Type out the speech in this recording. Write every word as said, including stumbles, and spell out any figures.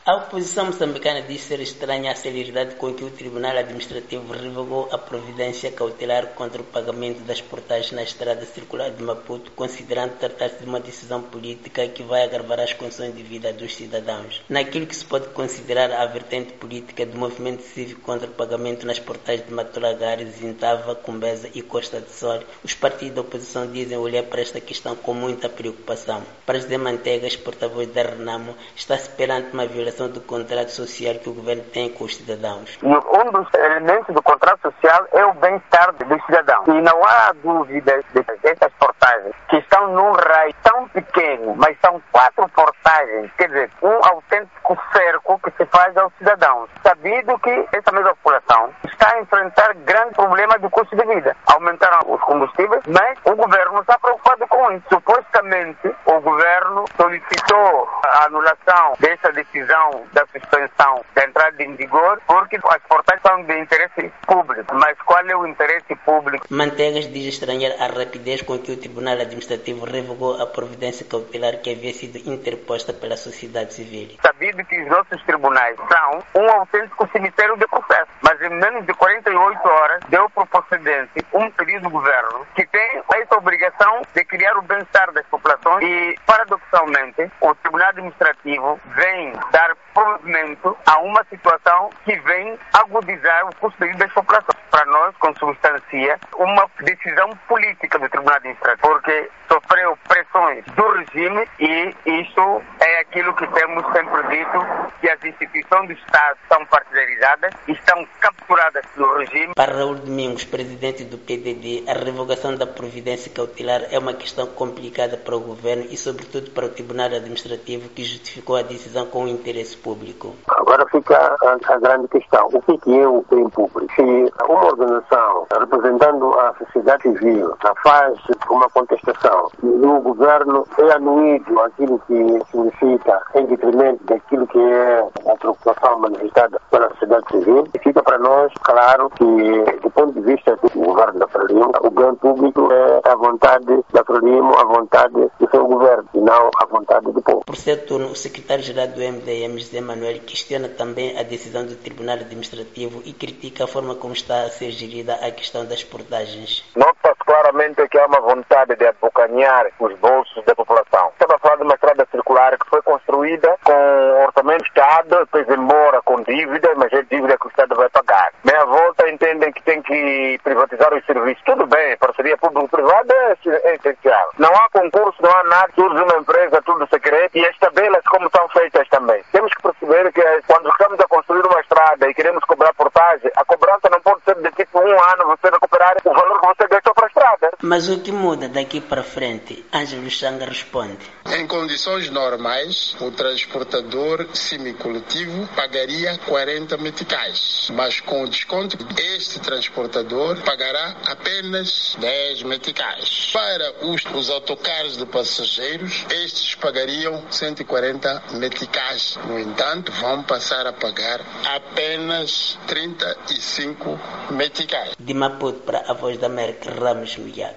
A oposição moçambicana diz ser estranha a celeridade com que o Tribunal Administrativo revogou a providência cautelar contra o pagamento das portagens na estrada circular de Maputo, considerando tratar-se de uma decisão política que vai agravar as condições de vida dos cidadãos. Naquilo que se pode considerar a vertente política do movimento cívico contra o pagamento nas portagens de Matulagari, Zintava, Cumbeza e Costa do Sol, os partidos da oposição dizem olhar para esta questão com muita preocupação. Para José Mantegas, porta-voz da Renamo, está-se perante uma violação do contrato social que o governo tem com os cidadãos. E um dos elementos do contrato social é o bem-estar dos cidadãos. E não há dúvida de que essas portagens, que estão num raio tão pequeno, mas são quatro portagens, quer dizer, um autêntico cerco que se faz aos cidadãos. Sabido que essa mesma população está a enfrentar grande problema de custo de vida. Aumentaram os combustíveis, mas o governo não está preocupado com isso. Supostamente, o governo solicitou a anulação dessa decisão da suspensão da entrada em vigor, porque as portagens são de interesse público. Mas qual é o interesse público? Mantegas diz estranhar a rapidez com que o Tribunal Administrativo revogou a providência cautelar que havia sido interposta pela sociedade civil. Sabido que os nossos tribunais são um autêntico cemitério de processo, mas em menos de quarenta e oito horas deu por procedente um pedido do governo que tem essa obrigação de criar o bem-estar das populações e, paradoxalmente, o Tribunal Administrativo vem dar provimento a uma situação que vem agudizar o custo de vida das populações. Para nós, consubstancia uma decisão política do Tribunal Administrativo, porque sofreu pressões do regime e isso é aquilo que temos sempre dito, que as instituições do Estado são partidarizadas e estão capturadas pelo regime. Para Raul Domingos, presidente do P D D, a revogação da providência cautelar é uma questão complicada para o governo e, sobretudo, para o Tribunal Administrativo, que justificou a decisão com o interesse público. Agora fica a, a grande questão. O que é o bem público? Se uma organização representando a sociedade civil faz uma contestação e o governo é anuído aquilo que significa em detrimento daquilo que é a preocupação manifestada pela sociedade civil, fica para nós claro que, do ponto de vista do governo da Frelimo, o bem público é a vontade da Frelimo, a vontade do seu governo e não a vontade do povo. Por seu turno, o secretário-geral do M D M, José Manuel, questiona também a decisão do Tribunal Administrativo e critica a forma como está a ser gerida a questão das portagens. Nota-se claramente que há uma vontade de abocanhar os bolsos da população. Estava a falar de uma estrada circular que foi construída com orçamento do Estado, depois embora com dívida, mas é dívida que o Estado vai pagar. Meia volta entendem que tem que privatizar os serviços. Tudo bem, parceria público-privada é essencial. Não há concurso, não há nada, tudo de uma empresa, tudo secreto, e as tabelas como são feitas também. Temos que perceber que quando estamos a construir uma estrada e queremos cobrar portagem, a cobrança não pode ser de tipo um ano você recuperar o valor que você gastou para a estrada. Mas o que muda daqui para frente? Ângelo Changa responde. Em condições normais, o transportador semicoletivo pagaria quarenta meticais, mas com o desconto, este transportador pagará apenas dez meticais. Para os, os autocarros de passageiros, estes pagariam cento e quarenta meticais. No entanto, vão passar a pagar apenas trinta e cinco meticais. De Maputo para a Voz da América, Ramos Miguel.